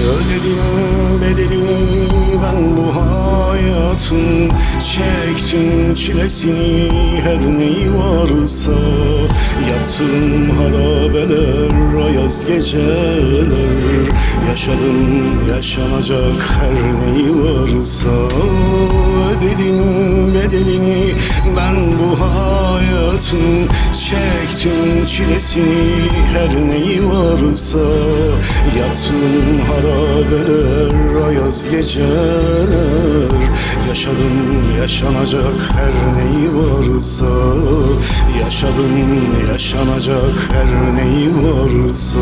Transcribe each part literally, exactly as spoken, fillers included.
Ödedim bedelini ben bu hayatın, çektim çilesini her neyi varsa. Yattım harabeler, ayaz geceler, yaşadım yaşanacak her neyi varsa. Ödedim bedelini ben bu hayatın, çektim çilesini her neyi varsa. Yattım harabeler, ayaz geceler, yaşadım yaşanacak her neyi varsa. Yaşadım yaşanacak her neyi varsa.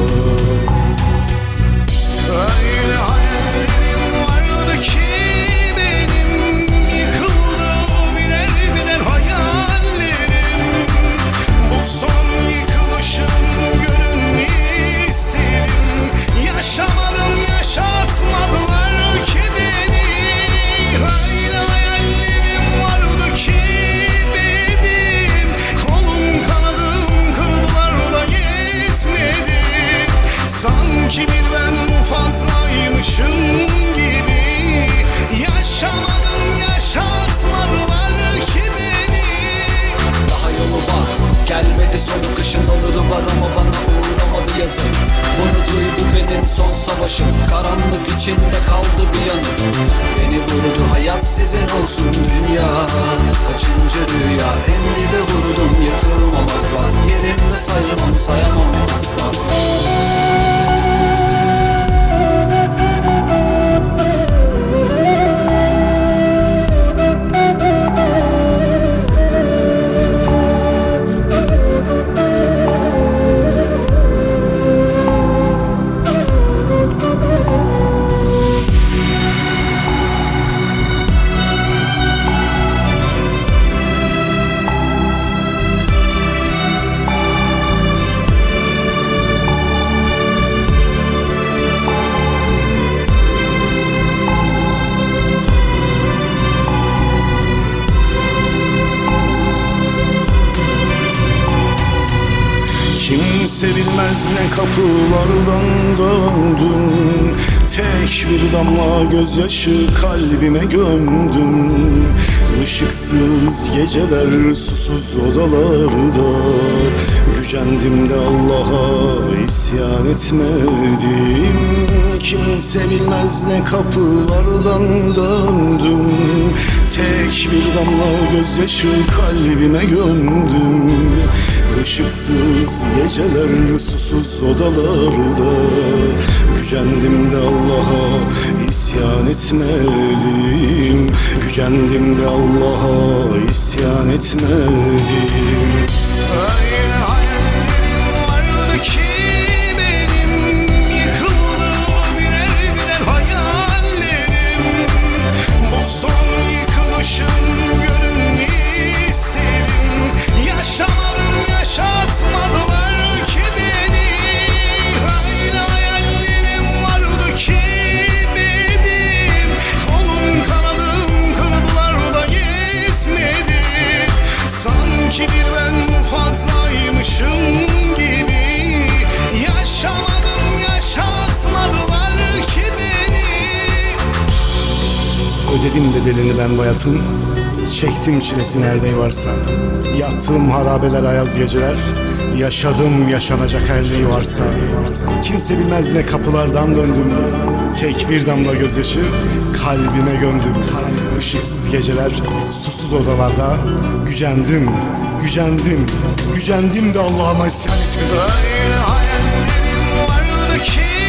Öyle hayallerim vardı ki benim, yıkıldı birer birer hayallerim. Bu son yıkılışım görün isterim. Yaşamadım yaşatmadılar ki beni. Öyle hayallerim vardı ki benim, kolum kanadım kırdılar da yetmedi. Sanki bir ben bu fazlaymışım gibi. Yaşamadım yaşatmadılar ki beni. Daha yolu var, gelmedi son kışın onuru var ama bana uğramadı yazın. Bunu duy, bu benim son savaşım. Karanlık içinde kaldı bir yanım. Beni vurdu hayat, sizin olsun dünya. Kaçıncı rüya, en dibe vurdum, yıkılmamak var. Yerimde sayamam sayamam asla. Kimse bilmez ne kapılardan döndüm, tek bir damla gözyaşı kalbime gömdüm. Işıksız geceler, susuz odalarda, gücendim de Allah'a isyan etmedim. Kimse bilmez ne kapılardan döndüm, tek bir damla gözyaşı kalbime gömdüm. Işıksız geceler, susuz odalarda, gücendim de Allah'a isyan etmedim. Gücendim de Allah'a isyan etmedim. Öyle hayallerim vardı ki benim, yıkıldı birer birer hayallerim. Bu son yıkılışım görün isterim. Yaşamadım yaşatmadılar ki beni. Öyle hayallerim vardı ki benim, kolum kanadım kırdılar da yetmedi. Sanki bir ben fazlaymışım gibi. Yaşamadım yaşatmadılar ki beni. Ödedim bedelini ben bu hayatın, çektim çilesi nerede varsa. Yattığım harabeler, ayaz geceler, yaşadım yaşanacak her neyi varsa. Kimse bilmez ne kapılardan döndüm, tek bir damla gözyaşı kalbime gömdüm. Işıksız geceler, susuz odalarda, gücendim, gücendim, gücendim de Allah'ıma isyan etmedim. Öyle hayallerim vardı ki